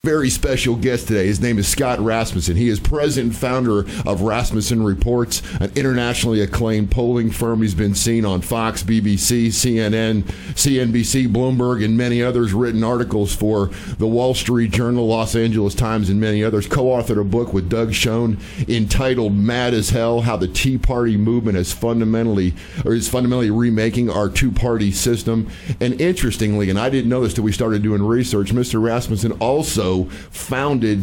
very special guest today. His name is Scott Rasmussen. He is president and founder of Rasmussen Reports, an internationally acclaimed polling firm. He's been seen on Fox, BBC, CNN, CNBC, Bloomberg, and many others, written articles for the Wall Street Journal, Los Angeles Times, and many others. Co-authored a book with Doug Schoen entitled Mad as Hell, How the Tea Party Movement is fundamentally remaking our two-party system. And interestingly, and I didn't know this till we started doing research, Mr. Rasmussen also founded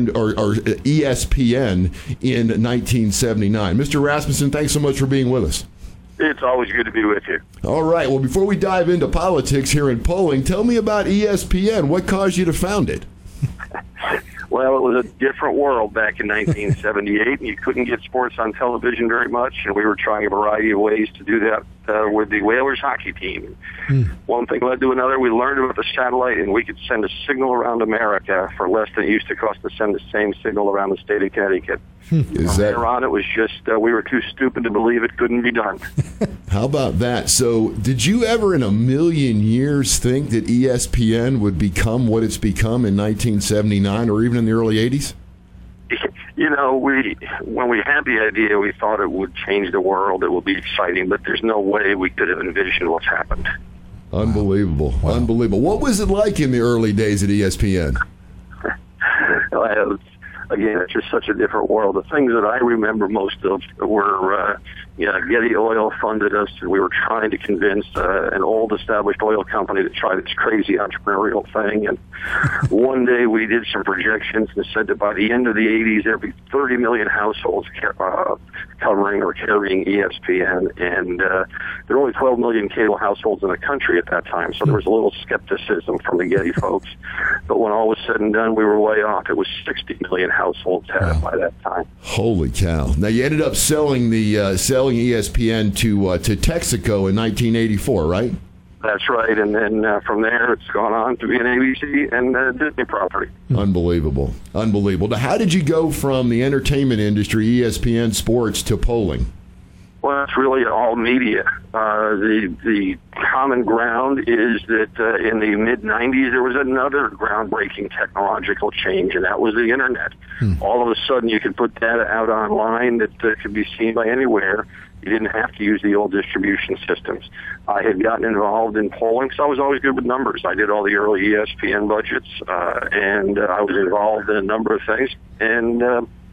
ESPN in 1979. Mr. Rasmussen, thanks so much for being with us. It's always good to be with you. All right. Well, before we dive into politics here in polling, tell me about ESPN. What caused you to found it? Well, it was a different world back in 1978, and you couldn't get sports on television very much, and we were trying a variety of ways to do that with the Whalers hockey team. One thing led to another. We learned about the satellite, and we could send a signal around America for less than it used to cost to send the same signal around the state of Connecticut. Later on, it was just we were too stupid to believe it couldn't be done. How about that? So did you ever in a million years think that ESPN would become what it's become in 1979 or even in the early 80s? You know, when we had the idea, we thought it would change the world, it would be exciting, but there's no way we could have envisioned what's happened. Unbelievable. Wow. Unbelievable. What was it like in the early days at ESPN? Again, it's just such a different world. The things that I remember most of were, Getty Oil funded us, and we were trying to convince an old established oil company to try this crazy entrepreneurial thing. And one day we did some projections and said that by the end of the 80s, there'd be 30 million households covering or carrying ESPN. And there were only 12 million cable households in the country at that time, so there was a little skepticism from the Getty folks. But when all was said and done, we were way off. It was 60 million households had it by that time. Holy cow. Now, you ended up selling ESPN to Texaco in 1984, right? That's right, and then from there it's gone on to be an ABC and Disney property. Unbelievable. Now, how did you go from the entertainment industry, ESPN Sports, to polling? Well, it's really all media. The common ground is that in the mid-'90s there was another groundbreaking technological change, and that was the Internet. All of a sudden you could put data out online that could be seen by anywhere. You didn't have to use the old distribution systems. I had gotten involved in polling, so I was always good with numbers. I did all the early ESPN budgets, and I was involved in a number of things. And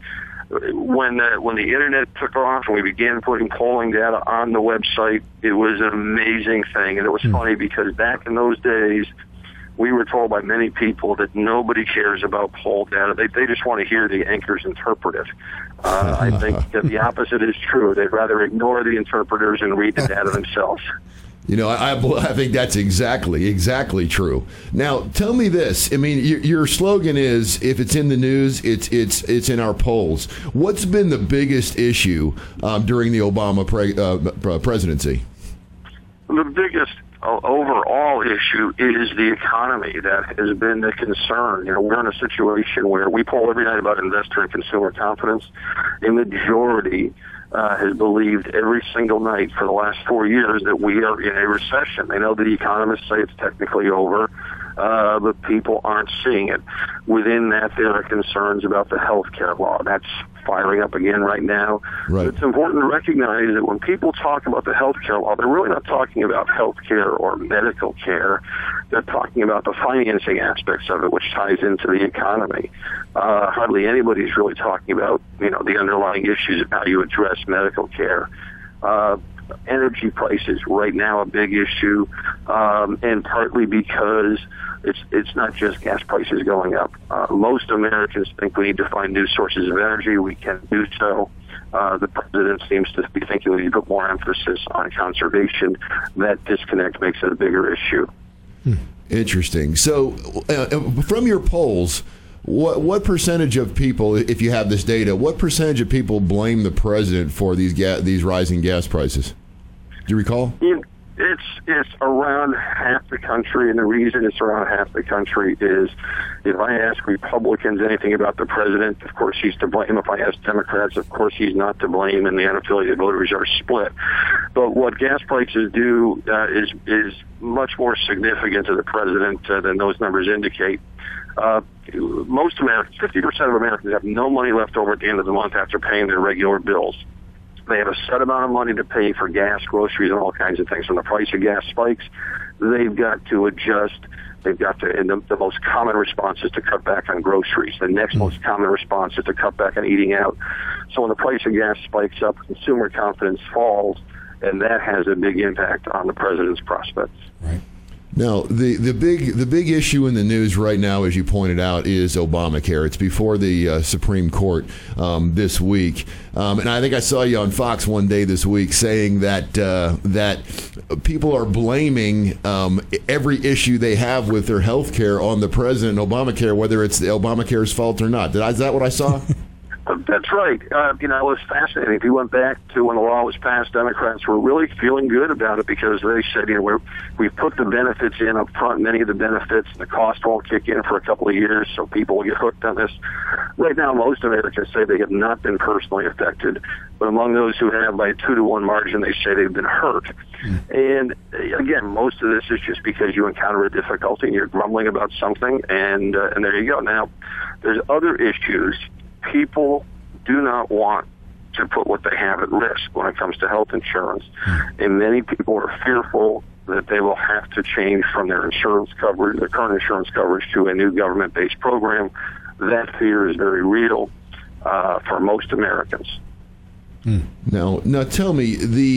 when the Internet took off and we began putting polling data on the website, it was an amazing thing. And it was funny because back in those days, we were told by many people that nobody cares about poll data. They just want to hear the anchors interpret it. I think that the opposite is true. They'd rather ignore the interpreters and read the data themselves. You know, I think that's exactly true. Now, tell me this. I mean, your slogan is, if it's in the news, it's in our polls. What's been the biggest issue during the Obama presidency? The biggest overall issue is the economy. That has been the concern. You know, we're in a situation where we poll every night about investor and consumer confidence. The majority has believed every single night for the last 4 years that we are in a recession. They know the economists say it's technically over, but people aren't seeing it. Within that, there are concerns about the health care law. That's firing up again right now. Right. It's important to recognize that when people talk about the health care law, they're really not talking about health care or medical care. They're talking about the financing aspects of it, which ties into the economy. Hardly anybody's really talking about, the underlying issues of how you address medical care. Energy prices right now a big issue, and partly because it's not just gas prices going up. Most Americans think we need to find new sources of energy. We can do so. The president seems to be thinking we need to put more emphasis on conservation. That disconnect makes it a bigger issue. Interesting. So, from your polls, what percentage of people, if you have this data, what percentage of people blame the president for these rising gas prices? Do you recall? It's around half the country, and the reason it's around half the country is if I ask Republicans anything about the president, of course he's to blame. If I ask Democrats, of course he's not to blame, and the unaffiliated voters are split. But what gas prices do is much more significant to the president than those numbers indicate. Most Americans, 50% of Americans, have no money left over at the end of the month after paying their regular bills. They have a set amount of money to pay for gas, groceries, and all kinds of things. When the price of gas spikes, they've got to adjust. They've got to, and the most common response is to cut back on groceries. The next most common response is to cut back on eating out. So when the price of gas spikes up, consumer confidence falls, and that has a big impact on the president's prospects. Right. Now, the big issue in the news right now, as you pointed out, is Obamacare. It's before the Supreme Court this week, and I think I saw you on Fox one day this week saying that people are blaming every issue they have with their health care on the president and Obamacare, whether it's the Obamacare's fault or not. Is that what I saw? That's right. It was fascinating. If you went back to when the law was passed, Democrats were really feeling good about it because they said, we've put the benefits in up front, many of the benefits, and the cost won't kick in for a couple of years, so people will get hooked on this. Right now, most Americans say they have not been personally affected, but among those who have, by a 2-to-1 margin, they say they've been hurt. And again, most of this is just because you encounter a difficulty and you're grumbling about something, and there you go. Now, there's other issues. People do not want to put what they have at risk when it comes to health insurance. And many people are fearful that they will have to change from their insurance coverage, their current insurance coverage, to a new government-based program. That fear is very real for most Americans. Now tell me,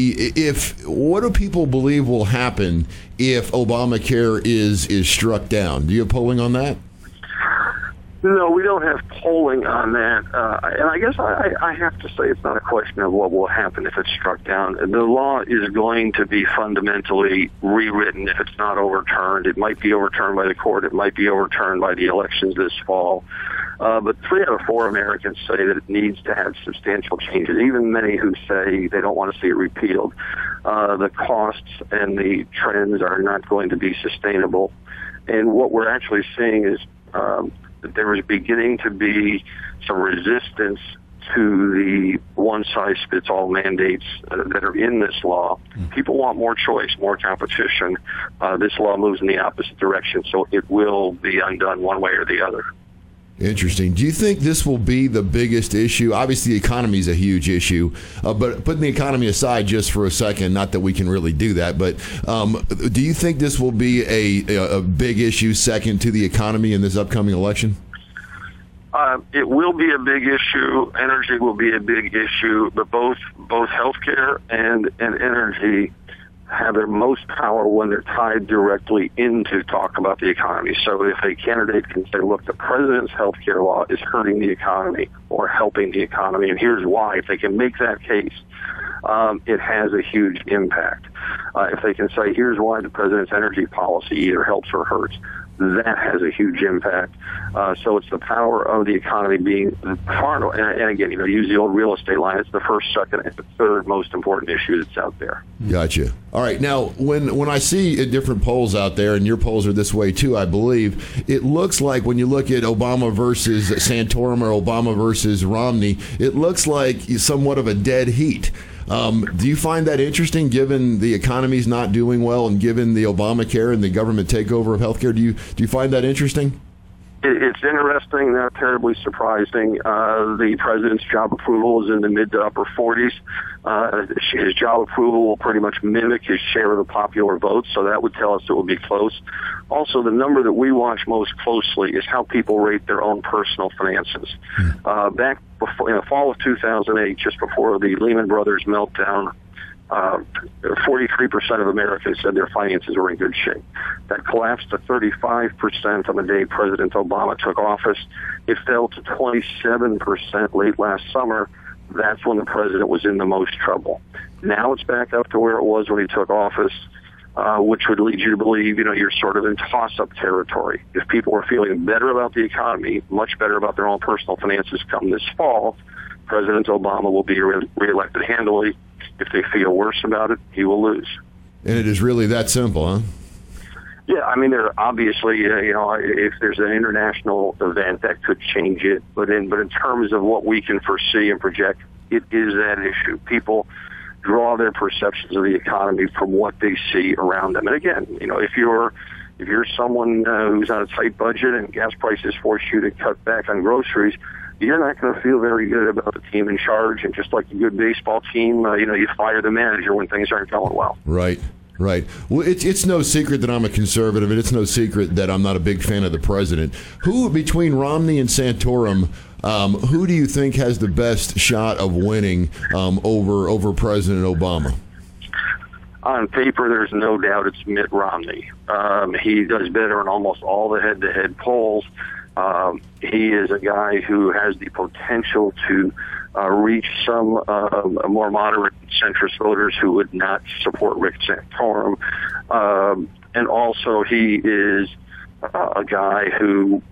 what do people believe will happen if Obamacare is struck down? Do you have polling on that? No, we don't have polling on that. And I guess I have to say it's not a question of what will happen if it's struck down. The law is going to be fundamentally rewritten if it's not overturned. It might be overturned by the court. It might be overturned by the elections this fall. But 3 out of 4 Americans say that it needs to have substantial changes, even many who say they don't want to see it repealed. The costs and the trends are not going to be sustainable. And what we're actually seeing is that there is beginning to be some resistance to the one-size-fits-all mandates that are in this law. People want more choice, more competition. This law moves in the opposite direction, so it will be undone one way or the other. Interesting. Do you think this will be the biggest issue? Obviously, the economy is a huge issue, but putting the economy aside just for a second, not that we can really do that, but do you think this will be a big issue second to the economy in this upcoming election? It will be a big issue. Energy will be a big issue, but both healthcare and energy have their most power when they're tied directly into talk about the economy. So if a candidate can say, look, the president's health care law is hurting the economy or helping the economy, and here's why, if they can make that case, it has a huge impact. If they can say, here's why the president's energy policy either helps or hurts, that has a huge impact. So it's the power of the economy being far, and again, use the old real estate line. It's the first, second, and the third most important issue that's out there. Gotcha. All right. Now, when I see different polls out there, and your polls are this way too, I believe, it looks like when you look at Obama versus Santorum or Obama versus Romney, it looks like somewhat of a dead heat. Do you find that interesting, given the economy's not doing well and given the Obamacare and the government takeover of healthcare? Do you find that interesting? It's interesting, not terribly surprising. The president's job approval is in the mid to upper 40s. His job approval will pretty much mimic his share of the popular vote, so that would tell us it will be close. Also, the number that we watch most closely is how people rate their own personal finances. Back before, in the fall of 2008, just before the Lehman Brothers meltdown, 43% of Americans said their finances were in good shape. That collapsed to 35% on the day President Obama took office. It fell to 27% late last summer. That's when the president was in the most trouble. Now it's back up to where it was when he took office, which would lead you to believe, you're sort of in toss-up territory. If people are feeling better about the economy, much better about their own personal finances come this fall, President Obama will be reelected handily. If they feel worse about it, he will lose. And it is really that simple, huh? Yeah, I mean, there obviously, if there's an international event that could change it, but in terms of what we can foresee and project, it is that issue. People draw their perceptions of the economy from what they see around them. And again, if you're someone who's on a tight budget and gas prices force you to cut back on groceries, you're not going to feel very good about the team in charge. And just like a good baseball team, you fire the manager when things aren't going well. Right. Right. Well, it's no secret that I'm a conservative, and it's no secret that I'm not a big fan of the president. Who, between Romney and Santorum, who do you think has the best shot of winning over President Obama? On paper, there's no doubt it's Mitt Romney. He does better in almost all the head-to-head polls. He is a guy who has the potential to reach some more moderate centrist voters who would not support Rick Santorum. And also he is a guy who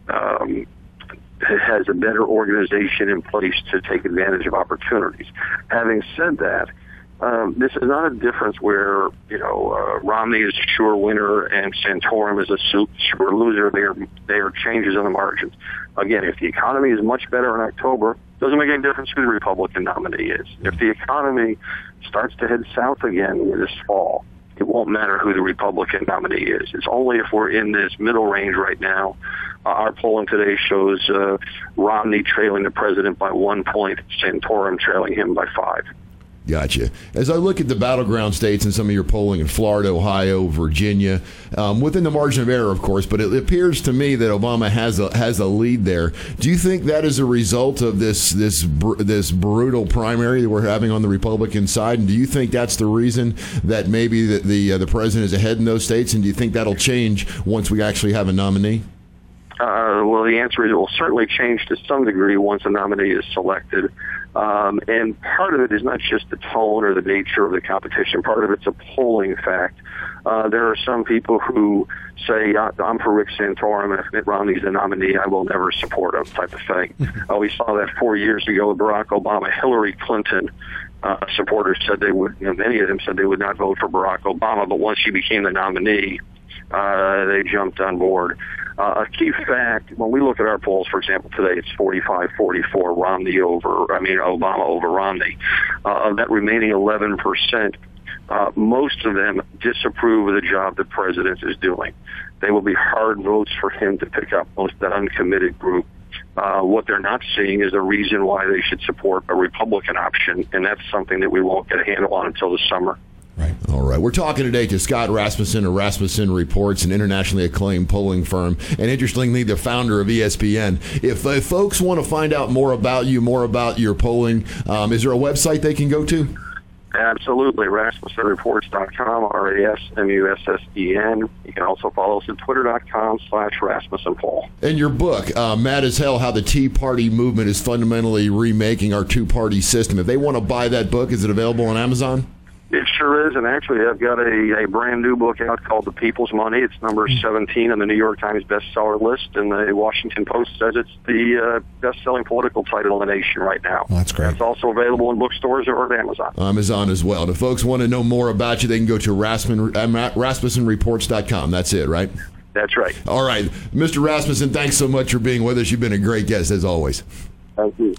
has a better organization in place to take advantage of opportunities. Having said that, this is not a difference where, Romney is a sure winner and Santorum is a sure loser. They are changes in the margins. Again, if the economy is much better in October, doesn't make any difference who the Republican nominee is. If the economy starts to head south again this fall, it won't matter who the Republican nominee is. It's only if we're in this middle range right now. Our polling today shows Romney trailing the president by 1 point, Santorum trailing him by 5. Gotcha. As I look at the battleground states and some of your polling in Florida, Ohio, Virginia, within the margin of error, of course, but it appears to me that Obama has a lead there. Do you think that is a result of this brutal primary that we're having on the Republican side? And do you think that's the reason that maybe the president is ahead in those states? And do you think that'll change once we actually have a nominee? Well, the answer is it will certainly change to some degree once a nominee is selected. And part of it is not just the tone or the nature of the competition. Part of it's a polling fact. There are some people who say, I'm for Rick Santorum, and if Mitt Romney's the nominee, I will never support him, type of thing. We saw that 4 years ago with Barack Obama. Hillary Clinton supporters said they would, many of them said they would not vote for Barack Obama, but once she became the nominee, they jumped on board. A key fact, when we look at our polls, for example, today it's 45-44, Obama over Romney. Of that remaining 11%, most of them disapprove of the job the president is doing. They will be hard votes for him to pick up, most of that uncommitted group. What they're not seeing is a reason why they should support a Republican option, and that's something that we won't get a handle on until the summer. Right. All right. We're talking today to Scott Rasmussen of Rasmussen Reports, an internationally acclaimed polling firm, and interestingly, the founder of ESPN. If folks want to find out more about you, more about your polling, is there a website they can go to? Absolutely. RasmussenReports.com, RASMUSSEN. You can also follow us at Twitter.com/RasmussenPoll. And your book, Mad as Hell, How the Tea Party Movement is Fundamentally Remaking Our Two-Party System. If they want to buy that book, is it available on Amazon? It sure is, and actually I've got a brand new book out called The People's Money. It's number 17 on the New York Times bestseller list, and the Washington Post says it's the best-selling political title in the nation right now. Well, that's great. It's also available in bookstores or at Amazon. Amazon as well. And if folks want to know more about you, they can go to RasmussenReports.com. That's it, right? That's right. All right. Mr. Rasmussen, thanks so much for being with us. You've been a great guest, as always. Thank you.